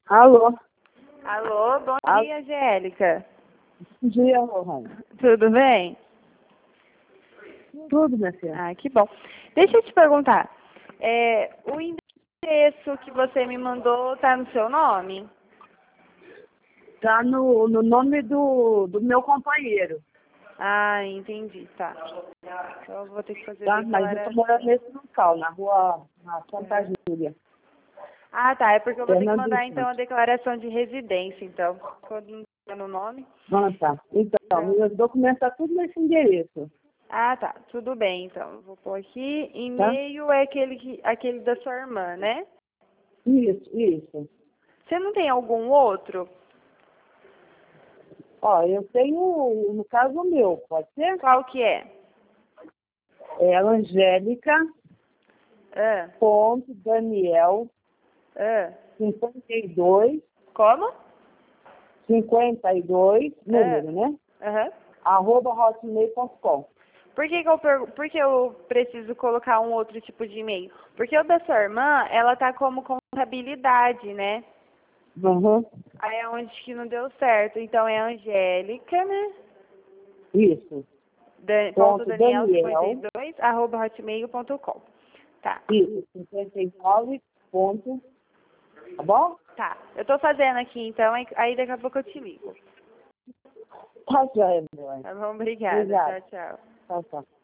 Alô? Alô, bom dia, Angélica. Bom dia, Rohan. Tudo bem? Tudo, minha filha. Ah, que bom. Deixa eu te perguntar. O endereço que você me mandou tá no seu nome? Tá no nome do meu companheiro, Ah, entendi, tá. Então eu vou ter que fazer tá? Mas eu tô declaração. morando nesse local, na Santa Júlia. Ah, tá. É porque eu vou ter que Fernando mandar, então, a Santos. declaração de residência, então. Quando não tá no nome. Ah, tá. Então, meus documentos tá tudo nesse endereço, Ah, tá. Tudo bem, então. Eu vou pôr aqui. tá? E-mail é aquele da sua irmã, né? Isso. Você não tem algum outro? Ó, eu tenho, no caso, o meu, pode ser? Qual que é? É Angélica, Ah, ponto, Daniel, ah. 52, Como? 52, Ah, número, né? aham. @hotmail.com. Por que eu preciso colocar um outro tipo de e-mail? Porque o da sua irmã, ela tá como contabilidade, né? Uhum. Aí é onde que não deu certo. Então é Angélica, né? Isso. Ponto Ponto Daniel Daniel, 52 @hotmail.com. Tá, isso, 59 ponto, tá bom? tá. Eu tô fazendo aqui, então, aí daqui a pouco eu te ligo. Tá joia, meu anjo. Tá bom? Obrigada. Obrigada. Tchau, tchau. Tchau, tchau.